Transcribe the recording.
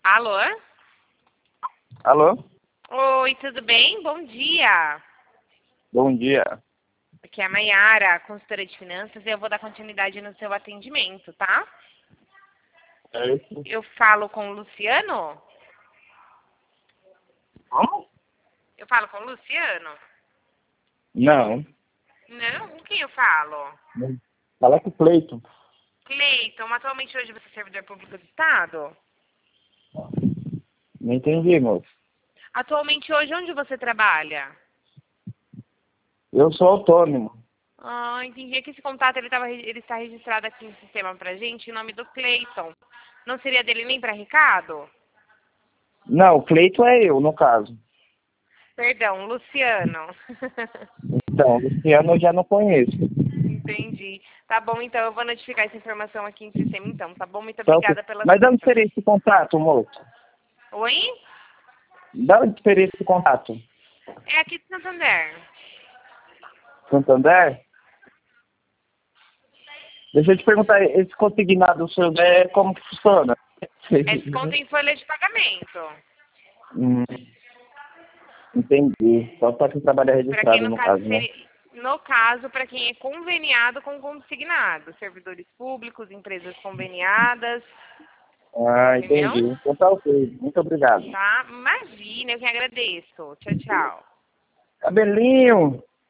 Alô? Alô? Oi, tudo bem? Bom dia. Bom dia. Aqui é a Maiara, consultora de finanças, e eu vou dar continuidade no seu atendimento, tá? É isso? Eu falo com o Luciano? Como? Eu falo com o Luciano? Não. Não? Com quem eu falo? Fala com o Cleiton. Cleiton, atualmente hoje você é servidor público do Estado? Não entendi, moço. Atualmente hoje onde você trabalha? Eu sou autônomo. Ah, entendi. É que esse contato ele está registrado aqui no sistema pra gente em nome do Cleiton. Não seria dele nem para Ricardo? Não, o Cleiton é eu, no caso. Perdão, Luciano. Então, o Luciano eu já não conheço. Entendi. Tá bom, então eu vou notificar essa informação aqui em sistema, então. Tá bom? Muito Então, obrigada pela mas dá uma atenção. diferença de contato, moço. Oi? Dá uma diferença de contato. É aqui de Santander. Santander? Deixa eu te perguntar, esse consignado seu como que funciona? É desconto em folha de pagamento. Hum, entendi. Só para quem trabalha Para quem, registrado, no no caso, caso, né? seria... No caso, para quem é conveniado com consignado. Servidores públicos, empresas conveniadas. Ah, Entendeu? entendi. Então tá ok. Muito obrigado. Tá? Imagina, eu que agradeço. Tchau, tchau. Cabelinho!